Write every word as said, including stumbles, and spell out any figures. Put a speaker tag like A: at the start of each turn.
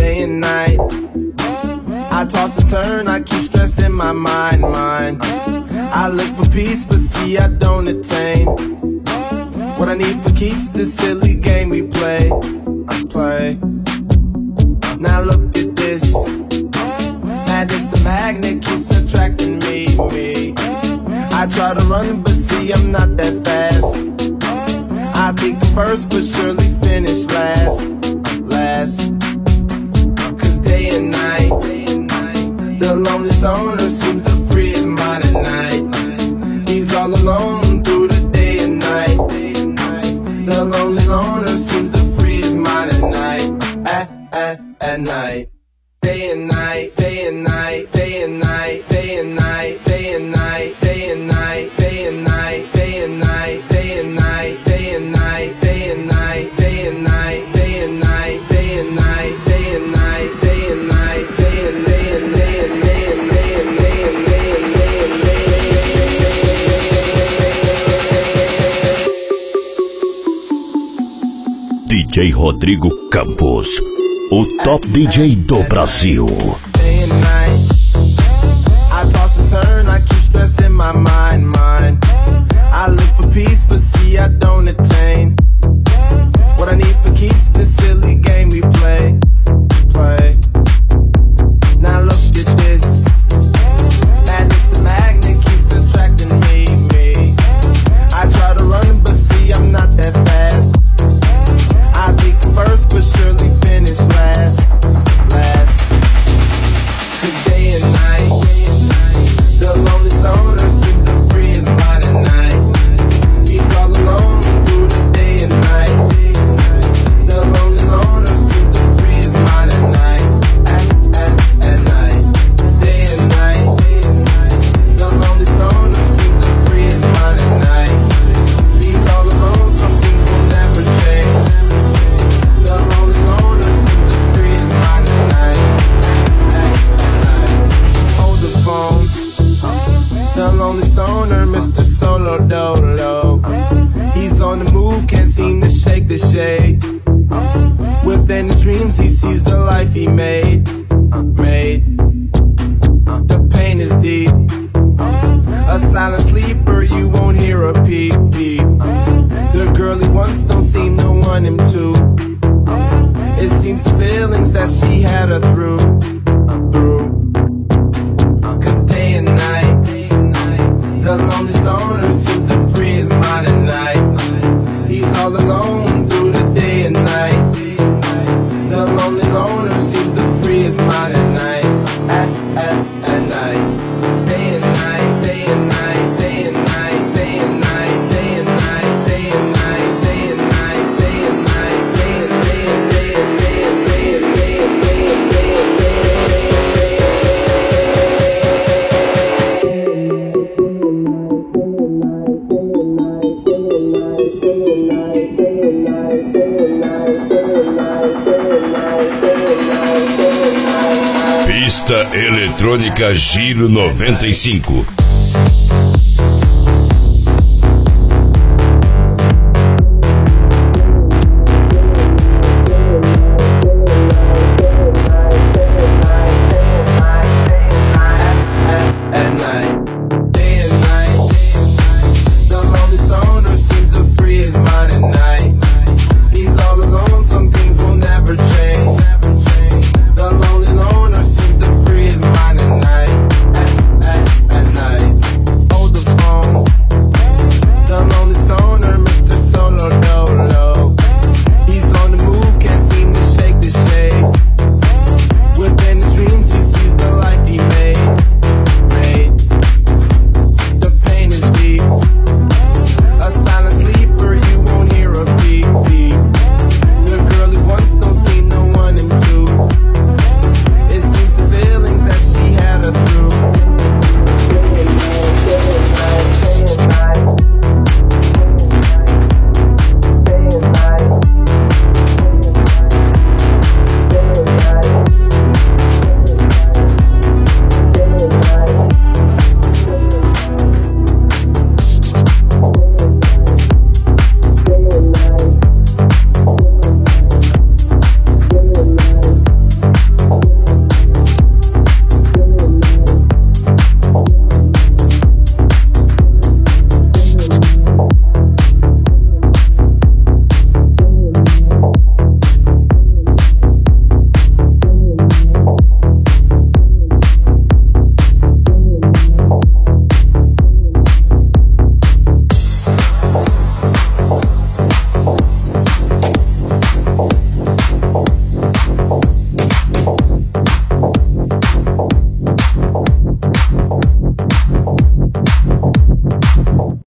A: day and night. I toss and turn, I keep stressing my mind, mind. I look for peace, but see I don't attain. What I need for keeps this silly game we play. I play. Now look at this. Now this the magnet keeps attracting me, me. I try to run, but see I'm not that fast. I think the first, but surely finish last, last. Cause day and night, the lonely stoner seems to free his mind at night. He's all alone through the day and night. The lonely loner seems to free his mind at night, at, at, at night. Day and night, day and night, day and night, day and night, day and night, day and night, day and night, day and night, day and night, day and night, day and night, day and night, day and night, day and night, day and night, day and night, day and day and day and day and day and day and day and day and day.
B: D J Rodrigo Campos, o top D J do Brasil.
A: Day and night, I toss and turn, I keep stressing my mind, mind. I look for peace, but see I don't attain. What I need for keeps this silly game we play, play. Now look at this. Madness, the magnet keeps attracting me, me. I try to run, but see I'm not that fast. I think first, but surely finish last, last. Cause day and night, the lonely stoner seems to free his mind at night. He's all alone through the day and night. The lonely loner seems to free his mind at night, at, at, at night. Day and night, the lonely stoner seems to free his mind at night. He's all alone, some things will never change. The lonely loner seems to free his mind at night, at, at night. Hold the phone. The lonely stoner, Mister Solo Dolo. He's on the move, can't seem to shake the shade. Within his dreams, he sees the life he made, made. The pain is deep. A silent sleeper, you won't hear a peep, peep. The girl he wants don't seem to want him to. It seems the feelings that she had her through, through. Cause day and night, the lonely stoner seems to free his mind at night. He's all alone through the day and night. The lonely loner seems to free his mind at night, at, at, at night. Day and night, day and night, day and night, day and night, day and night, day and night, day and night, day and night, day and day and day and day and day and day and day and day and day.
B: Pista Eletrônica Giro noventa e cinco.